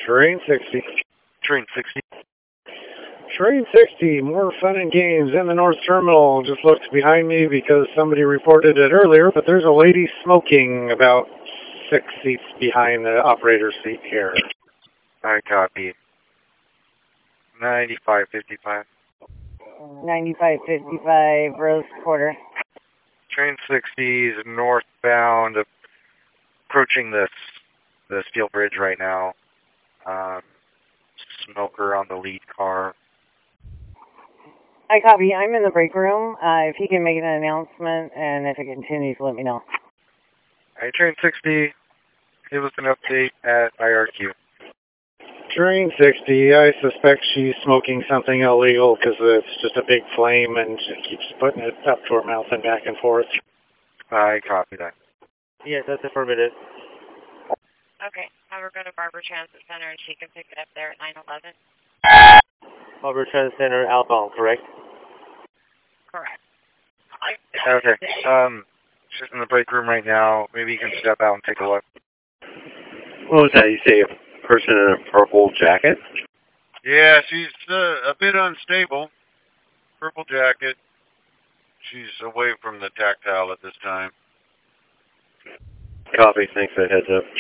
Train 60. Train 60. Train 60, more fun and games in the North Terminal. Just looked behind me because somebody reported it earlier, but there's a lady smoking about 6 seats behind the operator's seat here. I copy. 9555. 9555, Rose Quarter. Train 60 is northbound, approaching the steel bridge right now. Smoker on the lead car. I copy. I'm in the break room. If he can make an announcement, and if it continues, let me know. Alright, Train 60, give us an update at IRQ. Train 60, I suspect she's smoking something illegal because it's just a big flame and she keeps putting it up to her mouth and back and forth. I copy that. Yes, that's affirmative. Okay, have her go to Barber Transit Center and she can pick it up there at 911. Barber Transit Center outbound, correct? Correct. Okay, she's in the break room right now. Maybe you can step out and take a look. What was that? You say a person in a purple jacket? Yeah, she's a bit unstable. Purple jacket. She's away from the tactile at this time. Copy. Thanks for the heads up.